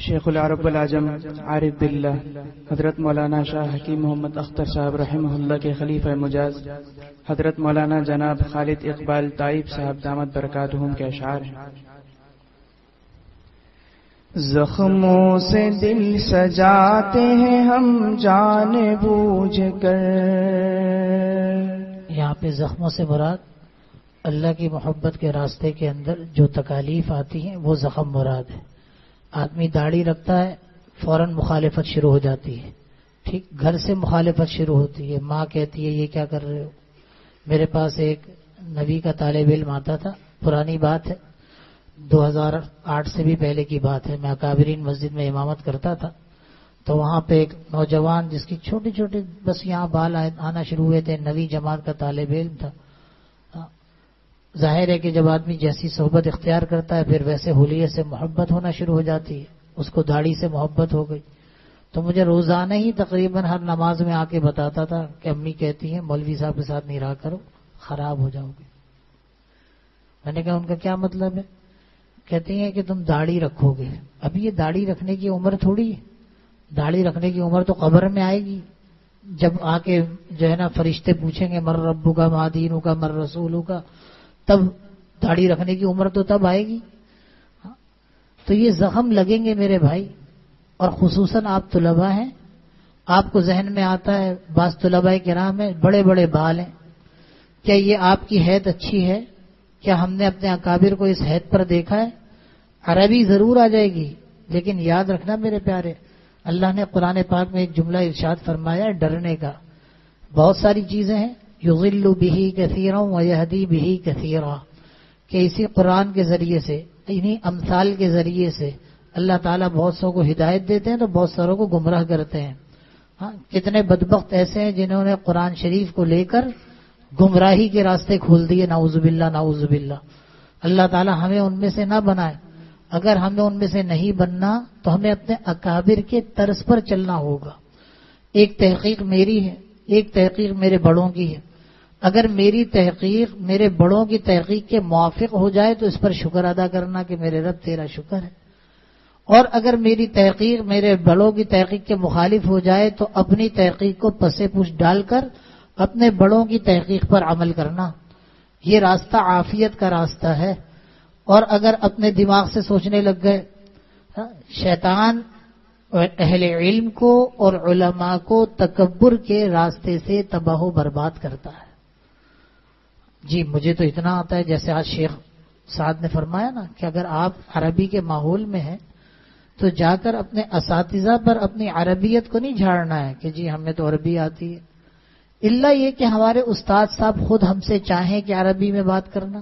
شیخ العرب والعجم عارف باللہ حضرت مولانا شاہ حکیم محمد اختر صاحب رحمہ اللہ کے خلیفہ مجاز حضرت مولانا جناب خالد اقبال طائب صاحب دامت برکاتہم کے اشعار ہیں۔ زخموں سے دل سجاتے ہیں ہم جان بوجھ کر۔ یہاں پہ زخموں سے مراد اللہ کی محبت کے راستے کے اندر جو تکالیف آتی ہیں وہ زخم مراد ہے۔ آدمی داڑھی رکھتا ہے فوراً مخالفت شروع ہو جاتی ہے، ٹھیک، گھر سے مخالفت شروع ہوتی ہے، ماں کہتی ہے یہ کیا کر رہے ہو۔ میرے پاس ایک نبی کا طالب علم آتا تھا، پرانی بات ہے، 2008 سے بھی پہلے کی بات ہے، میں اکابرین مسجد میں امامت کرتا تھا، تو وہاں پہ ایک نوجوان جس کی چھوٹی چھوٹی بس یہاں بال آنا شروع ہوئے تھے، نویں جماعت کا طالب علم تھا۔ ظاہر ہے کہ جب آدمی جیسی صحبت اختیار کرتا ہے پھر ویسے حلیے سے محبت ہونا شروع ہو جاتی ہے، اس کو داڑھی سے محبت ہو گئی، تو مجھے روزانہ ہی تقریباً ہر نماز میں آ کے بتاتا تھا کہ امی کہتی ہیں مولوی صاحب کے ساتھ نہیں رہا کرو، خراب ہو جاؤ گے۔ میں نے کہا ان کا کیا مطلب ہے؟ کہتی ہیں کہ تم داڑھی رکھو گے، ابھی یہ داڑھی رکھنے کی عمر تھوڑی ہے، داڑھی رکھنے کی عمر تو قبر میں آئے گی، جب آ کے جو ہے نا فرشتے پوچھیں گے مر ربو کا ما دینو کا مر رسولو کا، تب داڑھی رکھنے کی عمر تو تب آئے گی۔ تو یہ زخم لگیں گے میرے بھائی، اور خصوصاً آپ طلباء ہیں، آپ کو ذہن میں آتا ہے بعض طلباء کرام میں بڑے بڑے بال ہیں، کیا یہ آپ کی حیت اچھی ہے؟ کیا ہم نے اپنے اکابر کو اس حیت پر دیکھا ہے؟ عربی ضرور آ جائے گی، لیکن یاد رکھنا میرے پیارے، اللہ نے قرآن پاک میں ایک جملہ ارشاد فرمایا ہے ڈرنے کا۔ بہت ساری چیزیں ہیں، یضل بہ کثیرا ویہدی بہ کثیرا، کہ اسی قرآن کے ذریعے سے، انہی امثال کے ذریعے سے اللہ تعالیٰ بہت سو کو ہدایت دیتے ہیں تو بہت ساروں کو گمراہ کرتے ہیں۔ ہاں، کتنے بدبخت ایسے ہیں جنہوں نے قرآن شریف کو لے کر گمراہی کے راستے کھول دیے، نعوذ باللہ نعوذ باللہ۔ اللہ تعالیٰ ہمیں ان میں سے نہ بنائے، اگر ہمیں ان میں سے نہیں بننا تو ہمیں اپنے اکابر کے طرز پر چلنا ہوگا۔ ایک تحقیق میری ہے، ایک تحقیق میرے بڑوں کی ہے، اگر میری تحقیق میرے بڑوں کی تحقیق کے موافق ہو جائے تو اس پر شکر ادا کرنا کہ میرے رب تیرا شکر ہے، اور اگر میری تحقیق میرے بڑوں کی تحقیق کے مخالف ہو جائے تو اپنی تحقیق کو پسے پوچھ ڈال کر اپنے بڑوں کی تحقیق پر عمل کرنا، یہ راستہ عافیت کا راستہ ہے۔ اور اگر اپنے دماغ سے سوچنے لگ گئے، شیطان اہل علم کو اور علماء کو تکبر کے راستے سے تباہ و برباد کرتا ہے۔ جی مجھے تو اتنا آتا ہے، جیسے آج شیخ سعد نے فرمایا نا کہ اگر آپ عربی کے ماحول میں ہیں تو جا کر اپنے اساتذہ پر اپنی عربیت کو نہیں جھاڑنا ہے کہ جی ہمیں تو عربی آتی ہے، الا یہ کہ ہمارے استاد صاحب خود ہم سے چاہیں کہ عربی میں بات کرنا۔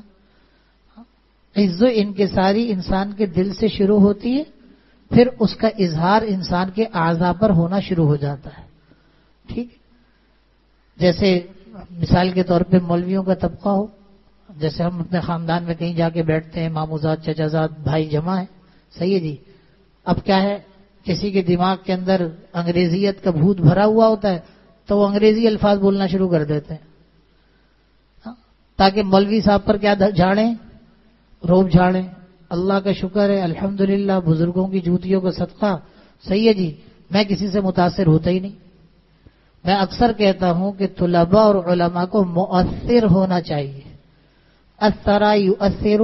عز و انکساری انسان کے دل سے شروع ہوتی ہے، پھر اس کا اظہار انسان کے اعضاء پر ہونا شروع ہو جاتا ہے، ٹھیک، جیسے مثال کے طور پہ مولویوں کا طبقہ ہو، جیسے ہم اپنے خاندان میں کہیں جا کے بیٹھتے ہیں، ماموزاد چچازاد بھائی جمع ہیں، صحیح ہے جی، اب کیا ہے کسی کے دماغ کے اندر انگریزیت کا بھوت بھرا ہوا ہوتا ہے تو وہ انگریزی الفاظ بولنا شروع کر دیتے ہیں، تاکہ مولوی صاحب پر کیا جھاڑیں، روب جھاڑیں۔ اللہ کا شکر ہے الحمدللہ بزرگوں کی جوتیوں کا صدقہ، صحیح ہے جی، میں کسی سے متاثر ہوتا ہی نہیں۔ میں اکثر کہتا ہوں کہ طلباء اور علماء کو مؤثر ہونا چاہیے، اثر یؤثر،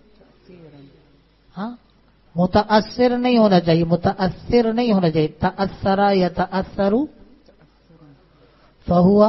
ہاں، متاثر نہیں ہونا چاہیے، متاثر نہیں ہونا چاہیے، تاثر یتاثر فہو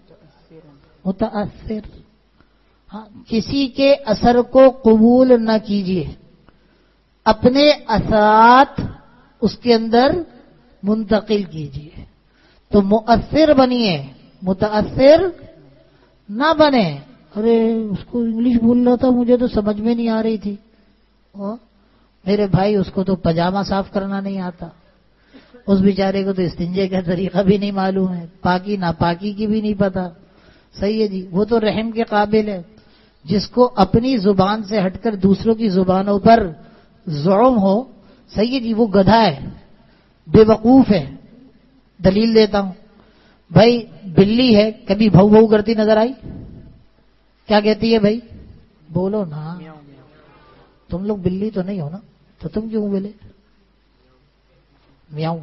متاثر۔ ہاں، کسی کے اثر کو قبول نہ کیجیے، اپنے اثرات اس کے اندر منتقل کیجیے، تو مؤثر بنیے، متاثر نہ بنے۔ ارے اس کو انگلش بول رہا تھا مجھے تو سمجھ میں نہیں آ رہی تھی، میرے بھائی اس کو تو پاجامہ صاف کرنا نہیں آتا، اس بیچارے کو تو استنجے کا طریقہ بھی نہیں معلوم ہے، پاکی ناپاکی کی بھی نہیں پتا، صحیح ہے جی، وہ تو رحم کے قابل ہے۔ جس کو اپنی زبان سے ہٹ کر دوسروں کی زبانوں پر زعم ہو، صحیح ہے جی، وہ گدھا ہے، بے وقوف ہے۔ دلیل دیتا ہوں، بھائی بلی ہے، کبھی بھو بھو کرتی نظر آئی؟ کیا کہتی ہے بھائی؟ بولو نا، تم لوگ بلی تو نہیں ہو نا، تو تم کیوں بولے؟ میاؤں،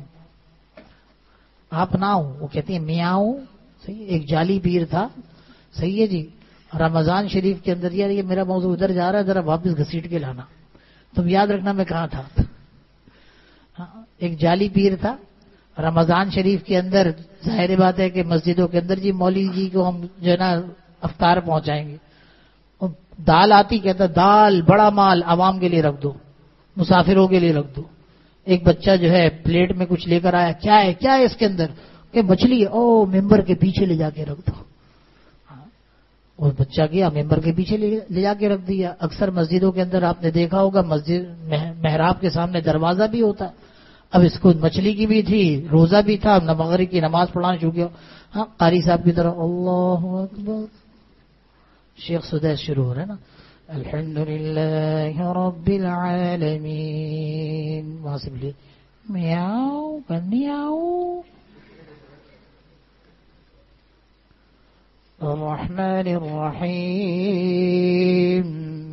آپ نہ ہو، وہ کہتی ہیں میاؤں. صحیح. ایک جعلی پیر تھا. صحیح ہے جی. رمضان شریف کے اندر، یار یہ میرا موضوع ادھر جا رہا ہے، ذرا واپس گھسیٹ کے لانا. تم یاد رکھنا میں کہاں تھا. ایک جعلی پیر تھا. رمضان شریف کے اندر ظاہر بات ہے کہ مسجدوں کے اندر جی مولوی جی کو ہم جو ہے نا افطار پہنچائیں گے. دال آتی، کہتا دال بڑا مال عوام کے لیے رکھ دو، مسافروں کے لیے رکھ دو. ایک بچہ جو ہے پلیٹ میں کچھ لے کر آیا، کیا ہے کیا ہے اس کے اندر؟ کہ مچھلی ہے. او ممبر کے پیچھے لے جا کے رکھ دو. اور بچہ گیا ممبر کے پیچھے لے جا کے رکھ دیا. اکثر مسجدوں کے اندر آپ نے دیکھا ہوگا مسجد محراب کے سامنے دروازہ بھی ہوتا ہے. اب اس کو مچھلی کی بھی تھی، روزہ بھی تھا، مغرب کی نماز پڑھانا شروع کیا. ہاں قاری صاحب کی طرح اللہ اکبر، شیخ سدیس شروع ہو رہا ہے نا، الحمدللہ رب العالمین. وہاں سے بولیے میاؤ کنیاؤ الرحمن الرحیم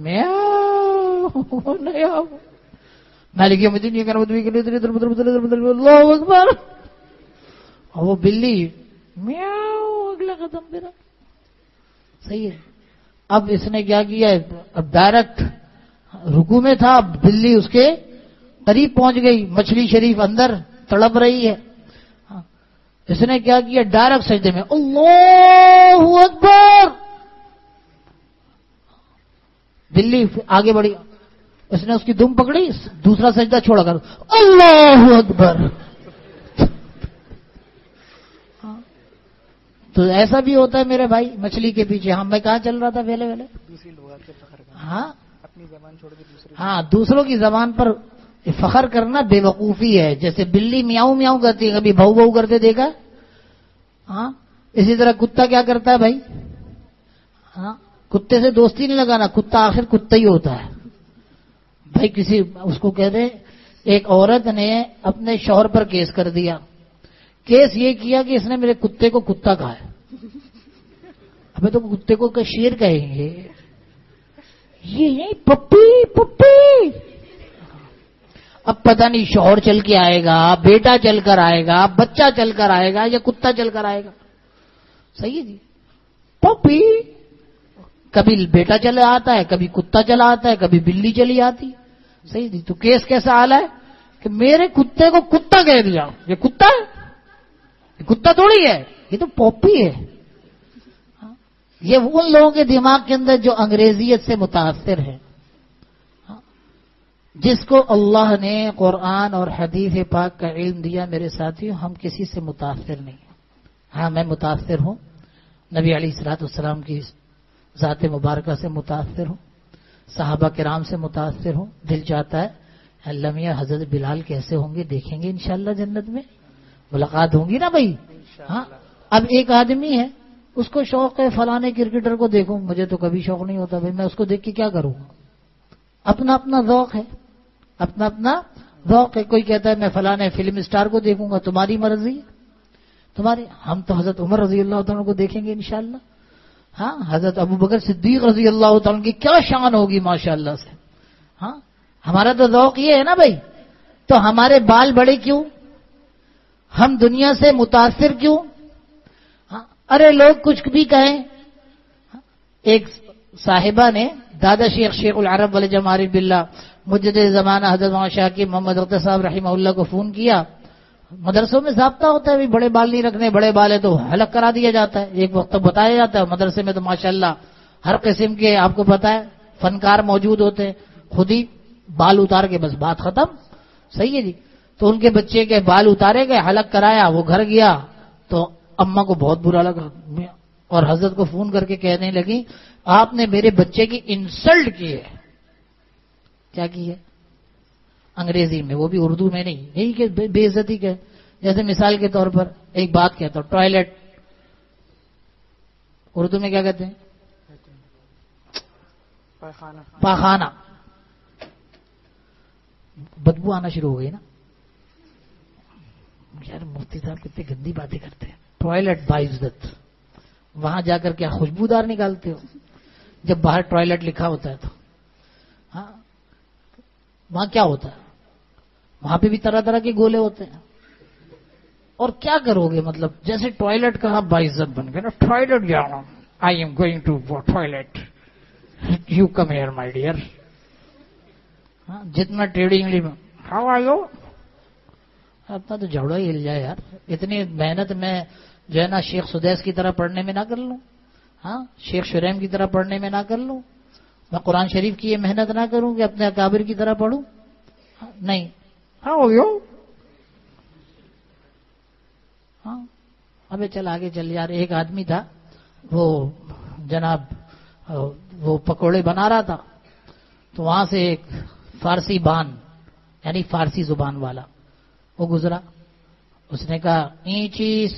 میاؤ نیاؤ مالک یوم الدین اللہ اکبر. اور وہ بلی میاؤ اگلا قدم میرا. صحیح ہے. اب اس نے کیا کیا، اب ڈائریکٹ رکوع میں تھا، بلی اس کے قریب پہنچ گئی، مچھلی شریف اندر تڑپ رہی ہے. اس نے کیا کیا، ڈائریکٹ سجدے میں اللہ اکبر. بلی آگے بڑھی، اس نے اس کی دم پکڑی، دوسرا سجدہ چھوڑا کر اللہ اکبر. تو ایسا بھی ہوتا ہے میرے بھائی مچھلی کے پیچھے. ہاں میں کہاں چل رہا تھا پہلے دوسری لغات کے فخر کرنا. ہاں اپنی زبان چھوڑ کے دوسری. ہاں دوسروں کی زبان پر فخر کرنا بے وقوفی ہے. جیسے بلی میاؤں میاؤں کرتی ہے، کبھی بھو بھو کرتے دیکھا؟ ہاں اسی طرح کتا کیا کرتا ہے بھائی؟ ہاں کتے سے دوستی نہیں لگانا، کتا آخر کتا ہی ہوتا ہے بھائی. کسی اس کو کہتے ہیں، ایک عورت نے اپنے شوہر پر کیس کر دیا. کیس یہ کیا کہ اس نے میرے کتے کو کتا کہا ہے. ابھی تو کتے کو شیر کہیں گے، یہ پپی پپی. اب پتہ نہیں شوہر چل کے آئے گا، بیٹا چل کر آئے گا، بچہ چل کر آئے گا، یا کتا چل کر آئے گا. صحیح ہے جی. پپی کبھی بیٹا چلا آتا ہے، کبھی کتا چلا آتا ہے، کبھی بلی چلی آتی. صحیح جی. تو کیس کیسا حال ہے کہ میرے کتے کو کتا کہہ دیا. یہ کتا ہے، یہ کتا تھوڑی ہے، یہ تو پوپی ہے. یہ ان لوگوں کے دماغ کے اندر جو انگریزیت سے متاثر ہے. جس کو اللہ نے قرآن اور حدیث پاک کا علم دیا، میرے ساتھیوں ہم کسی سے متاثر نہیں ہیں. ہاں میں متاثر ہوں، نبی علیہ الصلوۃ والسلام کی ذات مبارکہ سے متاثر ہوں، صحابہ کرام سے متاثر ہوں. دل چاہتا ہے اللہ میاں حضرت بلال کیسے ہوں گے دیکھیں گے انشاءاللہ، جنت میں ملاقات ہوں گی نا بھائی. ہاں اب ایک آدمی ہے، اس کو شوق ہے فلانے کرکٹر کو دیکھوں، مجھے تو کبھی شوق نہیں ہوتا بھائی، میں اس کو دیکھ کے کیا کروں گا. اپنا اپنا ذوق ہے، اپنا اپنا ذوق ہے. کوئی کہتا ہے میں فلانے فلم اسٹار کو دیکھوں گا، تمہاری مرضی تمہاری. ہم تو حضرت عمر رضی اللہ تعالیٰ کو دیکھیں گے انشاءاللہ. ہاں حضرت ابو بکر صدیق رضی اللہ تعالیٰ کی کیا شان ہوگی ماشاءاللہ سے. ہاں ہمارا تو ذوق یہ ہے نا بھائی. تو ہمارے بال بڑے کیوں، ہم دنیا سے متاثر کیوں؟ ہاں ارے لوگ کچھ بھی کہیں. ایک صاحبہ نے دادا شیخ العرب والجم عارف باللہ مجدد زمانہ حضرت مولانا شاہ کی محمد اختر صاحب رحمہ اللہ کو فون کیا. مدرسوں میں ضابطہ ہوتا ہے بھی بڑے بال نہیں رکھنے، بڑے بال ہے تو حلق کرا دیا جاتا ہے. ایک وقت بتایا جاتا ہے مدرسے میں تو ماشاءاللہ ہر قسم کے آپ کو پتا ہے فنکار موجود ہوتے ہیں، خود ہی بال اتار کے بس بات ختم. صحیح ہے جی. تو ان کے بچے کے بال اتارے گئے، حلق کرایا، وہ گھر گیا تو اماں کو بہت برا لگا اور حضرت کو فون کر کے کہنے لگی آپ نے میرے بچے کی انسلٹ کی ہے. کیا کی ہے؟ انگریزی میں، وہ بھی اردو میں نہیں، یہی کہ بے عزتی کے. جیسے مثال کے طور پر ایک بات کہتا ہوں، ٹوائلٹ اردو میں کیا کہتے ہیں؟ پاخانہ. بدبو آنا شروع ہو گئی نا. یار مفتی صاحب کتنی گندی باتیں کرتے ہیں. ٹوائلٹ باعزت، وہاں جا کر کیا خوشبودار نکالتے ہو جب باہر ٹوائلٹ لکھا ہوتا ہے تو؟ ہاں وہاں کیا ہوتا ہے؟ وہاں پہ بھی طرح طرح کے گولے ہوتے ہیں. اور کیا کرو گے؟ مطلب جیسے ٹوائلٹ کا آپ باعزت بن گئے نا، ٹوائلٹ جانا، I am going to toilet, you come here my dear. جتنا ٹریڈ انگلش میں ہاؤ آر یو، اتنا تو جھوڑا ہی ہل جائے یار. اتنی محنت میں جو ہے نا شیخ سدیس کی طرح پڑھنے میں نہ کر لوں، ہاں شیخ شریم کی طرح پڑھنے میں نہ کر لوں، میں قرآن شریف کی یہ محنت نہ کروں کہ اپنے اکابر کی طرح پڑھوں. نہیں، ہاؤ آر یو. ہاں ابے چل آگے چل یار. ایک آدمی تھا وہ جناب وہ پکوڑے بنا رہا تھا، تو وہاں سے ایک فارسی بان یعنی فارسی زبان والا وہ گزرا. اس نے کہا ای چیز،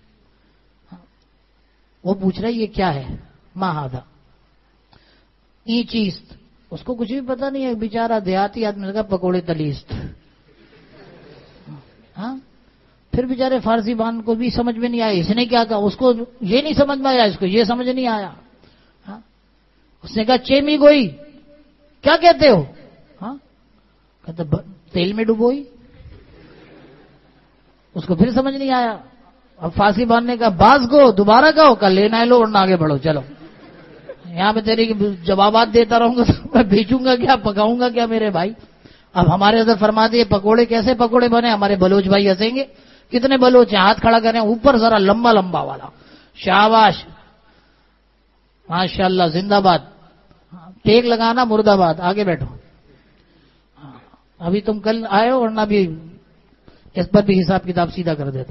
وہ پوچھ رہا یہ کیا ہے؟ ما ہاذا ای چیز. اس کو کچھ بھی پتا نہیں ہے، بیچارہ دیہاتی آدمی نے کہا پکوڑے تلیست. ہاں پھر بیچارے فارسی بان کو بھی سمجھ میں نہیں آیا اس نے کیا کہا، اس کو یہ نہیں سمجھ میں آیا، اس کو یہ سمجھ نہیں آیا. ہاں اس نے کہا چیمی گوئی کیا کہتے ہو؟ ہاں کہتا تیل میں ڈبوئی. اس کو پھر سمجھ نہیں آیا. اب فارسی بان نے کہا باز کو دوبارہ کہو، کل لینا ہے لو اور آگے بڑھو. چلو یہاں پہ تیری جوابات دیتا رہوں گا تو میں بیچوں گا کیا، پکاؤں گا کیا میرے بھائی. اب ہمارے ادھر فرما دیے پکوڑے کیسے پکوڑے بنے. ہمارے بلوچ بھائی ہنسیں گے. کتنے بلوچ ہیں؟ ہاتھ کھڑا کریں اوپر ذرا لمبا لمبا والا. شاباش ماشاء اللہ زندہ باد. ٹیک لگانا مرد آباد. آگے بیٹھو. ابھی تم کل آئے ہو ورنہ بھی اس پر بھی حساب کتاب سیدھا کر دیتا.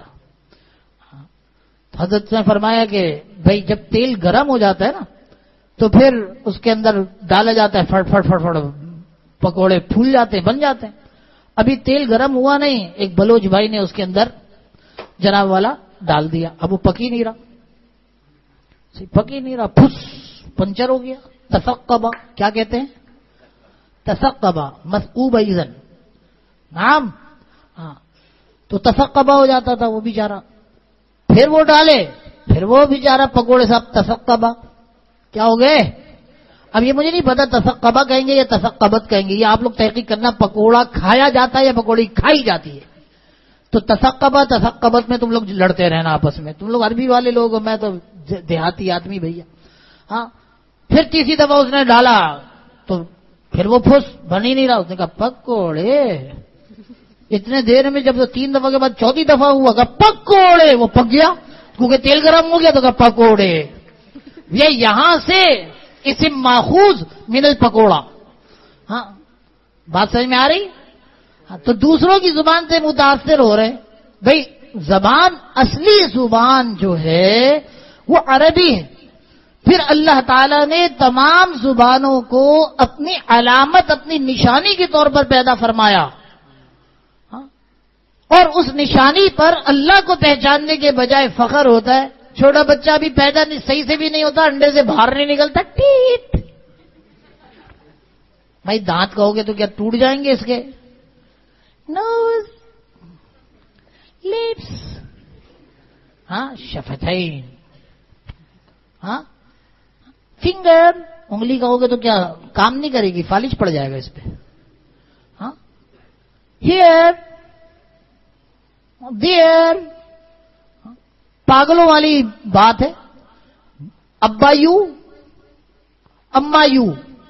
حضرت نے فرمایا کہ بھائی جب تیل گرم ہو جاتا ہے نا تو پھر اس کے اندر ڈالا جاتا ہے فٹ فٹ فٹ فٹ، پکوڑے پھول جاتے ہیں، بن جاتے ہیں. ابھی تیل گرم ہوا نہیں، ایک بلوچ بھائی نے اس کے اندر جناب والا ڈال دیا. اب وہ پکی نہیں رہا، پکی نہیں رہا، پھس پنچر ہو گیا. تثقبہ کیا کہتے ہیں؟ تثقبہ مثقوب ایزن نام. ہاں تو تثقبہ ہو جاتا تھا وہ بیچارہ. پھر وہ ڈالے، پھر وہ بیچارہ پکوڑے صاحب تثقبہ کیا ہو گئے. اب یہ مجھے نہیں پتا تثقبہ کہیں گے یا تثقبت کہیں گے، یہ آپ لوگ تحقیق کرنا. پکوڑا کھایا جاتا ہے یا پکوڑی کھائی جاتی ہے؟ تو تثقبہ تثقبت میں تم لوگ لڑتے رہنا آپس میں. تم لوگ عربی والے لوگ ہو، میں تو دیہاتی آدمی بھیا. ہاں پھر تیسری دفعہ اس نے ڈالا تو پھر وہ پھس بن ہی نہیں رہا. اس نے کہا پکوڑے. اتنے دیر میں جب 3 دفعہ کے بعد چوتھی دفعہ ہوا کہ پکوڑے، وہ پک گیا کیونکہ تیل گرم ہو گیا. تو کہا پکوڑے. یہ یہاں سے اسم ماخوذ من الپکوڑا. ہاں بات سمجھ میں آ رہی؟ ہاں تو دوسروں کی زبان سے متاثر ہو رہے. بھائی زبان اصلی زبان جو ہے وہ عربی ہے. پھر اللہ تعالیٰ نے تمام زبانوں کو اپنی علامت، اپنی نشانی کے طور پر پیدا فرمایا. اور اس نشانی پر اللہ کو پہچاننے کے بجائے فخر ہوتا ہے. چھوٹا بچہ بھی پیدا صحیح سے بھی نہیں ہوتا، انڈے سے باہر نہیں نکلتا، ٹیٹ. بھائی دانت کہو گے تو کیا ٹوٹ جائیں گے اس کے؟ نوز، لپس، ہاں شفتین، ہاں فنگر، انگلی کہو گے تو کیا کام نہیں کرے گی، فالج پڑ جائے گا اس پہ. ہاں ہیئر، دیئر. پاگلوں والی بات ہے. ابا یو، اما یو،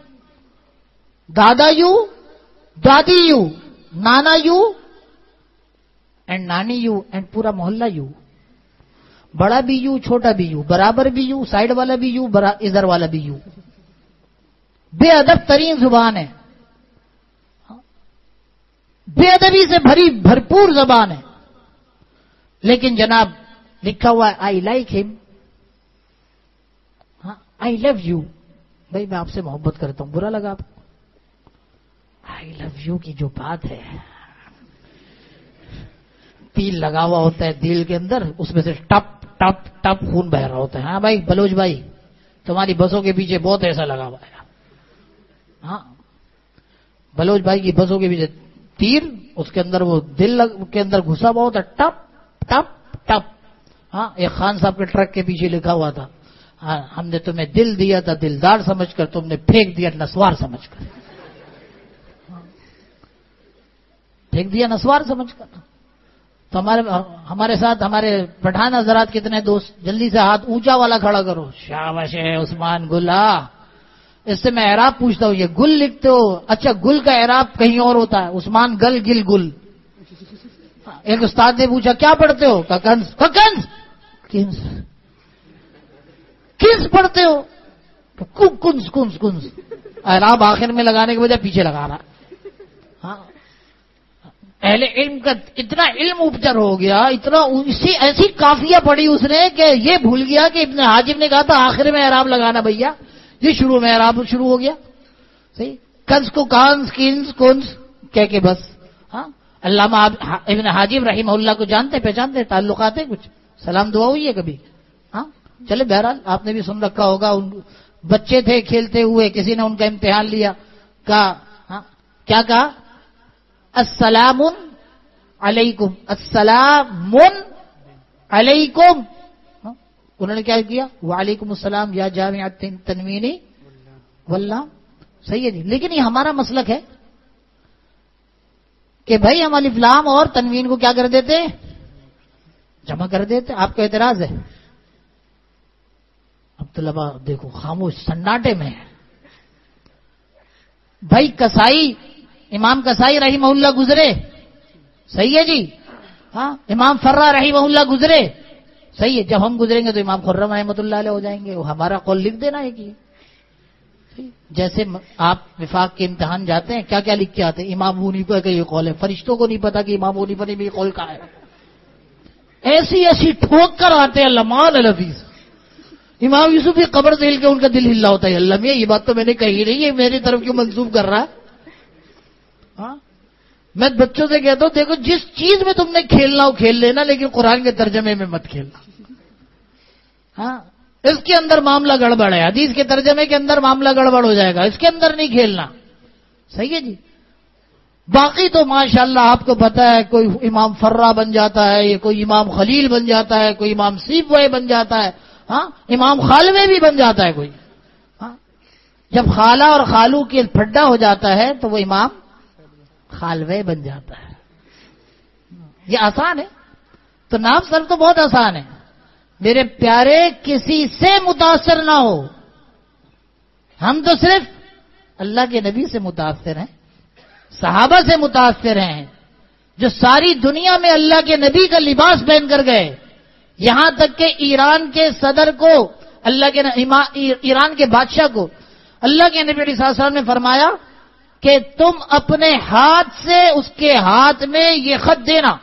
دادا یو، دادی یو، نانا یو اینڈ نانی یو اینڈ پورا محلہ یو. بڑا بھی یو، چھوٹا بھی یو، برابر بھی یو، سائڈ والا بھی یو، ادھر والا بھی یو. بے ادب ترین زبان ہے، بے ادبی سے بھرپور زبان ہے. لیکن جناب لکھا ہوا ہے آئی لائک ہم، آئی لو یو. بھائی میں آپ سے محبت کرتا ہوں، برا لگا آپ کو؟ آئی لو یو کی جو بات ہے، تیل لگا ہوا ہوتا ہے دل کے اندر، اس میں سے ٹپ ٹپ ٹپ خون بہ رہا ہوتا ہے. ہاں بھائی بلوچ بھائی تمہاری بسوں کے پیچھے بہت ایسا لگا ہوا ہے. ہاں بلوچ بھائی کی بسوں کے پیچھے تیر، اس کے اندر وہ دل کے اندر گھسا ہوا ہوتا ہے، ٹپ ٹپ ٹپ. ہاں ایک خان صاحب کے ٹرک کے پیچھے لکھا ہوا تھا ہم نے تمہیں دل دیا تھا دلدار سمجھ کر، تم نے پھینک دیا نسوار سمجھ کر. پھینک دیا نسوار سمجھ کر. تو ہمارے ساتھ ہمارے پٹھان حضرات کتنے دوست, جلدی سے ہاتھ اونچا والا کھڑا کرو. شاباش ہے عثمان گلا. اس سے میں اعراب پوچھتا ہوں, یہ گل لکھتے ہو؟ اچھا گل کا اعراب کہیں اور ہوتا ہے, عثمان گل گل گل. ایک استاد نے پوچھا کیا پڑھتے ہو؟ کنز. کنز کنز پڑھتے ہو؟ کنز کنز کنز. اعراب آخر میں لگانے کے بجائے پیچھے لگا رہا. ہاں اہل علم کا اتنا علم اوپر ہو گیا, اتنا ایسی کافیہ پڑھی اس نے کہ یہ بھول گیا کہ ابن حاجب نے کہا تھا آخر میں اعراب لگانا بھیا, یہ شروع میں اعراب شروع ہو گیا. صحیح, کنز کو کانز کنز کنز کہہ کے بس. ہاں علامہ ابن حاجب رحمہ اللہ کو جانتے پہچانتے, تعلقات ہیں کچھ, سلام دعا ہوئی ہے کبھی؟ ہاں چلے بہرحال آپ نے بھی سن رکھا ہوگا. بچے تھے کھیلتے ہوئے, کسی نے ان کا امتحان لیا, کہا ہاں کیا کہا؟ السلام علیکم, السلام علیکم. انہوں نے کیا کیا؟ وعلیکم السلام یا جامع تنوینی واللہ. صحیح ہے جی, لیکن یہ ہمارا مسلک ہے کہ بھائی ہم الف لام اور تنوین کو کیا کر دیتے؟ جمع کر دیتے. آپ کا اعتراض ہے؟ اب طلبا دیکھو خاموش سناٹے میں. بھائی کسائی, امام کسائی رحمہ اللہ گزرے, صحیح ہے جی. ہاں امام فرا رحمہ اللہ گزرے, صحیح ہے. جب ہم گزریں گے تو امام خرم رحمۃ اللہ علیہ ہو جائیں گے. وہ ہمارا قول لکھ دینا ہے کہ جیسے آپ وفاق کے امتحان جاتے ہیں کیا کیا لکھ کے آتے ہیں؟ امام ابو حنیفہ کا یہ قول ہے. فرشتوں کو نہیں پتا کہ امام ابو حنیفہ نے بھی یہ قول کہا ہے. ایسی ٹھوک کر آتے ہیں لمال الحفیظ. امام یوسف کی قبر سے ہل کے ان کا دل ہلا ہوتا ہے, اللہ میں یہ بات تو میں نے کہی نہیں ہے, میری طرف کیوں منسوب کر رہا ہے؟ ہاں میں بچوں سے کہتا ہوں دیکھو جس چیز میں تم نے کھیلنا ہو کھیل لینا, لیکن قرآن کے ترجمے میں مت کھیلنا. ہاں اس کے اندر معاملہ گڑبڑ ہے, حدیث کے ترجمے کے اندر معاملہ گڑبڑ ہو جائے گا, اس کے اندر نہیں کھیلنا. صحیح ہے جی. باقی تو ماشاءاللہ آپ کو پتا ہے کوئی امام فرا بن جاتا ہے, کوئی امام خلیل بن جاتا ہے, کوئی امام سیب وے بن جاتا ہے, ہاں امام خالوے بھی بن جاتا ہے کوئی. ہاں جب خالہ اور خالو کے پھڈا ہو جاتا ہے تو وہ امام خالوے بن جاتا ہے. یہ آسان ہے. تو نام سر تو بہت آسان ہے. میرے پیارے کسی سے متاثر نہ ہو, ہم تو صرف اللہ کے نبی سے متاثر ہیں, صحابہ سے متاثر ہیں, جو ساری دنیا میں اللہ کے نبی کا لباس پہن کر گئے. یہاں تک کہ ایران کے صدر کو, اللہ کے ایران کے بادشاہ کو اللہ کے نبی علیہ السلام نے فرمایا کہ تم اپنے ہاتھ سے اس کے ہاتھ میں یہ خط دینا.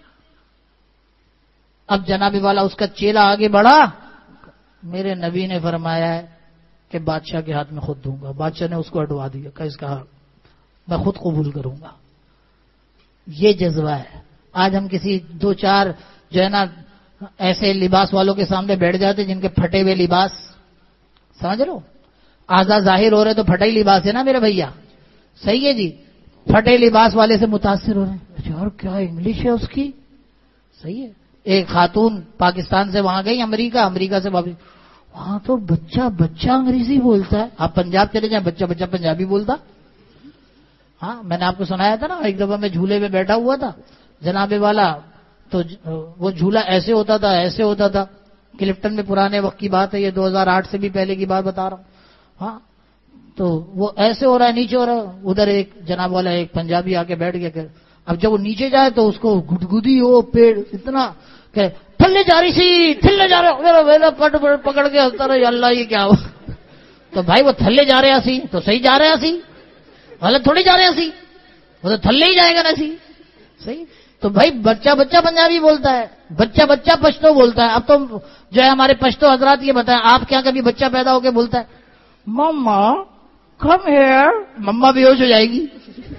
اب جناب والا اس کا چیلا آگے بڑھا, میرے نبی نے فرمایا ہے کہ بادشاہ کے ہاتھ میں خود دوں گا. بادشاہ نے اس کو اٹوا دیا کہ اس کا میں خود قبول کروں گا. یہ جذبہ ہے. آج ہم کسی دو چار جو ہے نا ایسے لباس والوں کے سامنے بیٹھ جاتے جن کے پھٹے ہوئے لباس, سمجھ لو آزاد ظاہر ہو رہے تو پھٹا ہی لباس ہے نا میرے بھیا. صحیح ہے جی. پھٹے لباس والے سے متاثر ہو رہے ہیں, یار کیا انگلش ہے اس کی. صحیح ہے. ایک خاتون پاکستان سے وہاں گئی امریکہ سے واپس, وہاں تو بچہ انگریزی بولتا ہے. آپ پنجاب چلے جائیں بچہ پنجابی بولتا. ہاں میں نے آپ کو سنایا تھا نا, ایک دفعہ میں جھولے میں بیٹھا ہوا تھا جناب والا, تو وہ جھولا ایسے ہوتا تھا کلفٹن میں, پرانے وقت کی بات ہے یہ, 2008 سے بھی پہلے کی بات بتا رہا ہوں. ہاں تو وہ ایسے ہو رہا ہے, نیچے ہو رہا ہے. ادھر ایک جناب والا ایک پنجابی آ کے بیٹھ گیا کہ اب جب وہ نیچے جائے تو اس کو گدگدی ہو پیڑ اتنا کہ تھلے جا رہی سی, تھلے جا رہے پٹ پکڑ کے ہنستا رہا, اللہ یہ کیا ہو. تو بھائی وہ تھلے جا رہے سی تو صحیح جا رہے سی, غلط تھوڑی جا رہے سی, وہ تو تھلے ہی جائے گا نا سی. صحیح. تو بھائی بچہ پنجابی بولتا ہے, بچہ پشتو بولتا ہے. اب تو جو ہے ہمارے پشتو حضرات یہ بتائیں, آپ کیا کبھی بچہ پیدا ہو کے بولتا ہے مما کم ہیئر؟ مما بے ہوش ہو جائے گی.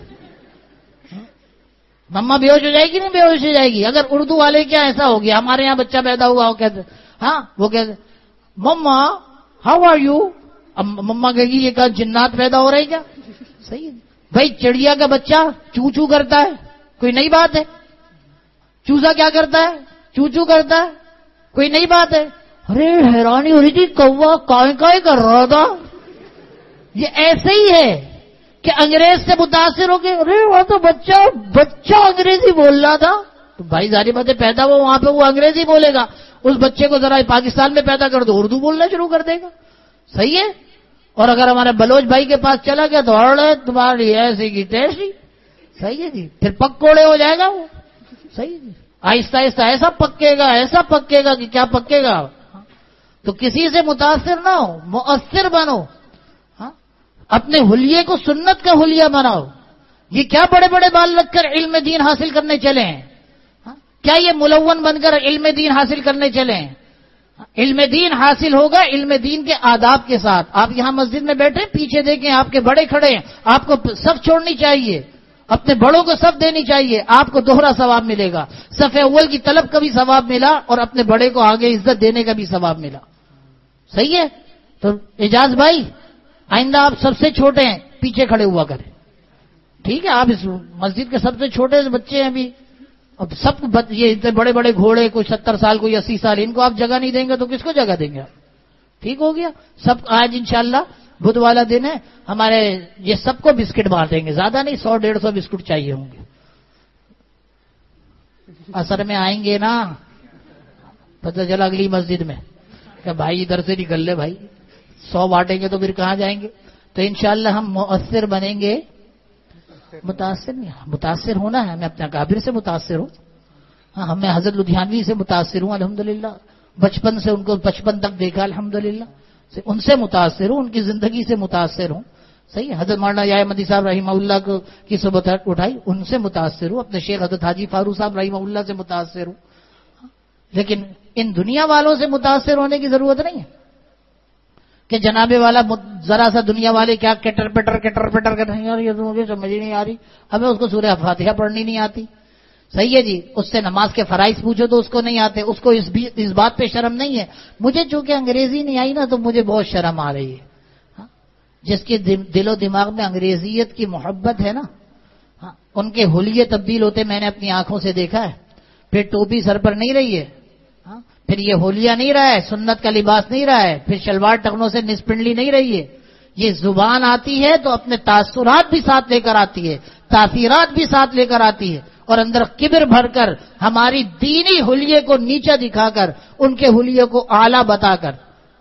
مما بے ہوش ہو جائے گی نہیں بے ہوش ہو جائے گی. اگر اردو والے کیا ایسا ہو گیا, ہمارے یہاں بچہ پیدا ہوا ہو کہتے, ہاں وہ کہتے مما ہاؤ آر یو. اب مما کہے گی یہ کہا جنات پیدا ہو رہے کیا. صحیح ہے. بھائی چڑیا کا بچہ چو چو کرتا ہے, کوئی نئی بات ہے. چوزا کیا کرتا ہے, چو چو کرتا ہے, کوئی نئی بات ہے. ارے حیرانی ہو رہی تھی, کوا کائیں کائیں کر رہا تھا. یہ ایسے ہی ہے. کہ انگریز سے متاثر ہو کے ارے وہ تو بچہ انگریزی بول رہا تھا، تو بھائی ظاہر بات ہے پیدا ہوا وہاں پہ وہ انگریزی بولے گا، اس بچے کو ذرا پاکستان میں پیدا کر دو اردو بولنا شروع کر دے گا. صحیح ہے. اور اگر ہمارے بلوچ بھائی کے پاس چلا گیا تو اڑے تمہاری ایسی کی تیسی. صحیح ہے جی. پھر پکوڑے ہو جائے گا وہ. صحیح ہے. آہستہ آہستہ ایسا پکے گا کہ کیا پکے گا. تو کسی سے متاثر نہ ہو، مؤثر بنو. اپنے حلیے کو سنت کا حلیہ بناؤ. یہ کیا بڑے بڑے بال رکھ کر علم دین حاصل کرنے چلے ہیں؟ کیا یہ ملون بن کر علم دین حاصل کرنے چلے ہیں؟ علم دین حاصل ہوگا علم دین کے آداب کے ساتھ. آپ یہاں مسجد میں بیٹھے پیچھے دیکھیں آپ کے بڑے کھڑے ہیں، آپ کو سب چھوڑنی چاہیے، اپنے بڑوں کو سب دینی چاہیے. آپ کو دوہرا ثواب ملے گا. صف اول کی طلب کا بھی ثواب ملا اور اپنے بڑے کو آگے عزت دینے کا بھی ثواب ملا. صحیح ہے. تو اعجاز بھائی آئندہ آپ سب سے چھوٹے ہیں، پیچھے کھڑے ہوا کریں. ٹھیک ہے. آپ اس مسجد کے سب سے چھوٹے بچے ہیں ابھی. اب سب یہ اتنے بڑے بڑے گھوڑے، کوئی 70 سال کوئی 80 سال، ان کو آپ جگہ نہیں دیں گے تو کس کو جگہ دیں گے آپ؟ ٹھیک ہو گیا. سب آج انشاءاللہ بدھ والا دن ہے ہمارے، یہ سب کو بسکٹ بانٹیں گے. زیادہ نہیں، 100-150 بسکٹ چاہیے ہوں گے. اثر میں آئیں گے نا، پتہ چلا اگلی مسجد میں کہ بھائی ادھر سے نکل لے بھائی، 100 بانٹیں گے تو پھر کہاں جائیں گے. تو انشاءاللہ ہم مؤثر بنیں گے. متاثر نہیں، متاثر ہونا ہے. میں اپنے اکابر سے متاثر ہوں. ہاں میں حضرت لدھیانوی سے متاثر ہوں الحمدللہ. بچپن سے ان کو بچپن تک دیکھا الحمدللہ. ان سے متاثر ہوں، ان کی زندگی سے متاثر ہوں. صحیح. حضرت مولانا یا احمدی صاحب رحمہ اللہ کی صحبت اٹھائی، ان سے متاثر ہوں. اپنے شیخ حضرت حاجی فاروق صاحب رحمہ اللہ سے متاثر ہوں. لیکن ان دنیا والوں سے متاثر ہونے کی ضرورت نہیں ہے کہ جناب والا ذرا سا دنیا والے کیا کٹر پٹر کر رہے ہیں. یار یہ تو مجھے سمجھ ہی نہیں آ رہی، ہمیں اس کو سورہ فاتحہ پڑھنی نہیں آتی. صحیح ہے جی. اس سے نماز کے فرائض پوچھو تو اس کو نہیں آتے. اس کو اس بات پہ شرم نہیں ہے. مجھے چونکہ انگریزی نہیں آئی نا تو مجھے بہت شرم آ رہی ہے. جس کے دل و دماغ میں انگریزیت کی محبت ہے نا، ان کے حلیے تبدیل ہوتے میں نے اپنی آنکھوں سے دیکھا ہے. پھر ٹوپی سر پر نہیں رہی ہے، پھر یہ حلیہ نہیں رہا ہے، سنت کا لباس نہیں رہا ہے، پھر شلوار ٹخنوں سے نصف پنڈلی نہیں رہی ہے. یہ زبان آتی ہے تو اپنے تاثرات بھی ساتھ لے کر آتی ہے، تاثیرات بھی ساتھ لے کر آتی ہے. اور اندر کبر بھر کر ہماری دینی حلیے کو نیچا دکھا کر ان کے حلیے کو اعلیٰ بتا کر.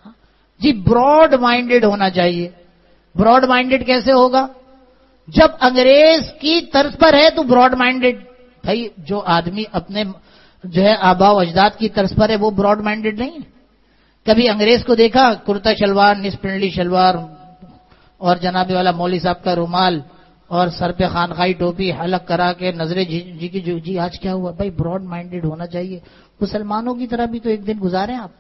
جی براڈ مائنڈڈ ہونا چاہیے. براڈ مائنڈڈ کیسے ہوگا؟ جب انگریز کی طرز پر ہے تو براڈ مائنڈڈ. بھائی جو آدمی اپنے جو ہے آبا و اجداد کی طرز پر ہے وہ براڈ مائنڈڈ نہیں ہے. کبھی انگریز کو دیکھا کرتا شلوار، نصف پنڈلی شلوار، اور جناب والا مولوی صاحب کا رومال اور سر پہ خانقاہی ٹوپی حلق کرا کے نظریں جی آج کیا ہوا؟ بھائی براڈ مائنڈڈ ہونا چاہیے. مسلمانوں کی طرح بھی تو ایک دن گزاریں آپ.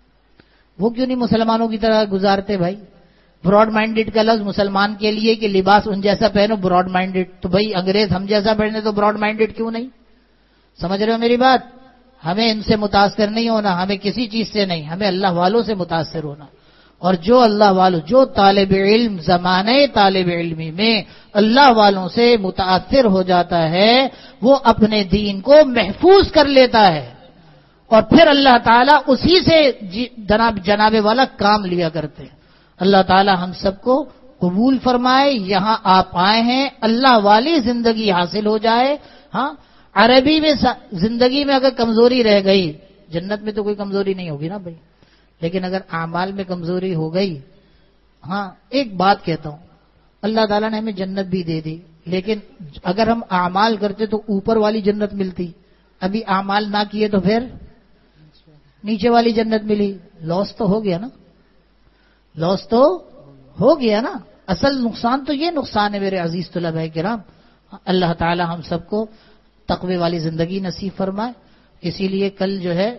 وہ کیوں نہیں مسلمانوں کی طرح گزارتے بھائی؟ براڈ مائنڈڈ کا لفظ مسلمان کے لیے کہ لباس ان جیسا پہنو براڈ مائنڈڈ. تو بھائی انگریز ہم جیسا پہنے تو براڈ مائنڈڈ کیوں نہیں؟ سمجھ رہے ہو میری بات؟ ہمیں ان سے متاثر نہیں ہونا، ہمیں کسی چیز سے نہیں، ہمیں اللہ والوں سے متاثر ہونا. اور جو اللہ والوں، جو طالب علم زمانے طالب علمی میں اللہ والوں سے متاثر ہو جاتا ہے وہ اپنے دین کو محفوظ کر لیتا ہے اور پھر اللہ تعالیٰ اسی سے جناب والا کام لیا کرتے ہیں. اللہ تعالیٰ ہم سب کو قبول فرمائے. یہاں آپ آئے ہیں اللہ والی زندگی حاصل ہو جائے. ہاں عربی میں زندگی میں اگر کمزوری رہ گئی، جنت میں تو کوئی کمزوری نہیں ہوگی نا بھائی، لیکن اگر اعمال میں کمزوری ہو گئی، ہاں ایک بات کہتا ہوں، اللہ تعالیٰ نے ہمیں جنت بھی دے دی، لیکن اگر ہم اعمال کرتے تو اوپر والی جنت ملتی. ابھی اعمال نہ کیے تو پھر نیچے والی جنت ملی. لاس تو ہو گیا نا، لاس تو ہو گیا نا. اصل نقصان تو یہ نقصان ہے میرے عزیز طلباء کرام. اللہ تعالیٰ ہم سب کو تقوی والی زندگی نصیب فرمائے. اسی لیے کل جو ہے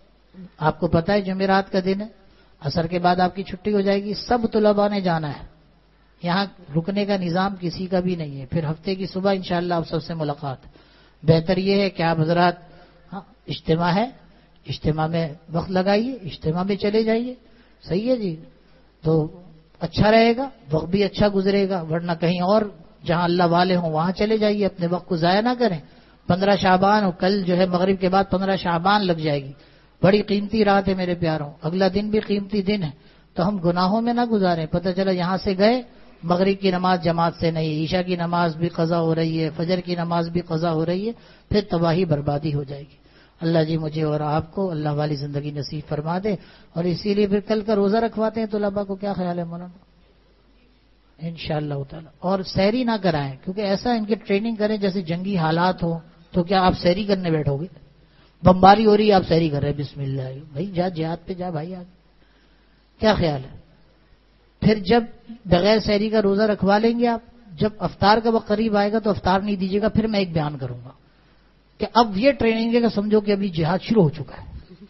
آپ کو پتہ ہے جمعرات کا دن ہے، عصر کے بعد آپ کی چھٹی ہو جائے گی. سب طلباء نے جانا ہے، یہاں رکنے کا نظام کسی کا بھی نہیں ہے. پھر ہفتے کی صبح انشاءاللہ آپ سب سے ملاقات. بہتر یہ ہے کہ آپ حضرات اجتماع ہے، اجتماع میں وقت لگائیے، اجتماع میں چلے جائیے. صحیح ہے جی، تو اچھا رہے گا، وقت بھی اچھا گزرے گا. ورنہ کہیں اور جہاں اللہ والے ہوں وہاں چلے جائیے، اپنے وقت کو ضائع نہ کریں. 15 شعبان اور کل جو ہے مغرب کے بعد 15 شعبان لگ جائے گی. بڑی قیمتی رات ہے میرے پیاروں، اگلا دن بھی قیمتی دن ہے، تو ہم گناہوں میں نہ گزاریں. پتہ چلا یہاں سے گئے مغرب کی نماز جماعت سے نہیں، عشاء کی نماز بھی قضا ہو رہی ہے، فجر کی نماز بھی قضا ہو رہی ہے، پھر تباہی بربادی ہو جائے گی۔ اللہ جی مجھے اور آپ کو اللہ والی زندگی نصیب فرما دے۔ اور اسی لیے پھر کل کا روزہ رکھواتے ہیں طلباء کو، کیا خیال ہے مولانا؟ انشاءاللہ تعالی۔ اور سحری نہ کرائیں، کیونکہ ایسا ان کی ٹریننگ کریں جیسے جنگی حالات ہوں، تو کیا آپ سحری کرنے بیٹھو گے؟ بمباری ہو رہی ہے، آپ سحری کر رہے ہیں، بسم اللہ بھائی جا جہاد پہ جا بھائی آگے، کیا خیال ہے؟ پھر جب بغیر سحری کا روزہ رکھوا لیں گے آپ، جب افطار کا وقت قریب آئے گا تو افطار نہیں دیجیے گا۔ پھر میں ایک بیان کروں گا کہ اب یہ ٹریننگ ہے کہ سمجھو کہ ابھی جہاد شروع ہو چکا ہے،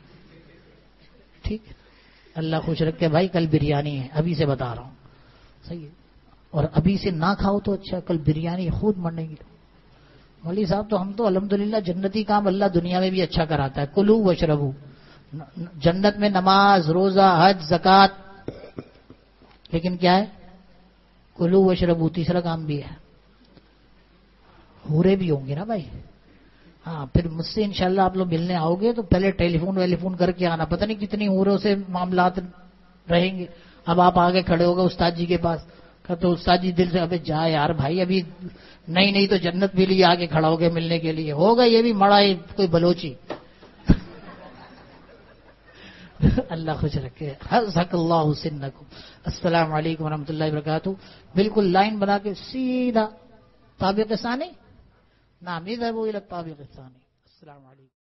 ٹھیک؟ اللہ خوش رکھے بھائی، کل بریانی ہے، ابھی سے بتا رہا ہوں، صحیح ہے؟ اور ابھی سے نہ کھاؤ تو اچھا، کل بریانی خود مرنے گی۔ مولوی صاحب تو ہم تو الحمدللہ جنتی کام اللہ دنیا میں بھی اچھا کراتا ہے، کلو وشربو، جنت میں نماز، روزہ، حج، زکوٰۃ، لیکن کیا ہے؟ کلو وشربو تیسرا کام بھی ہے، حورے بھی ہوں گے نا بھائی۔ ہاں پھر مجھ سے انشاءاللہ آپ لوگ ملنے آؤ گے تو پہلے ٹیلی فون کر کے آنا، پتہ نہیں کتنی حوروں سے معاملات رہیں گے۔ اب آپ آگے کھڑے ہو گئے استاد جی کے پاس، تو استاد جی دل سے ابے جا یار بھائی، ابھی نہیں تو جنت بھی لیے آگے کھڑا ہو گئے ملنے کے لیے، ہوگا یہ بھی مڑا کوئی بلوچی۔ اللہ خوش رکھے، حفظک اللہ سنکم۔ السلام علیکم ورحمۃ اللہ وبرکاتہ۔ بالکل لائن بنا کے سیدھا طابق ثانی، نامیز ہے وہ الگ طابق ثانی۔ السلام علیکم۔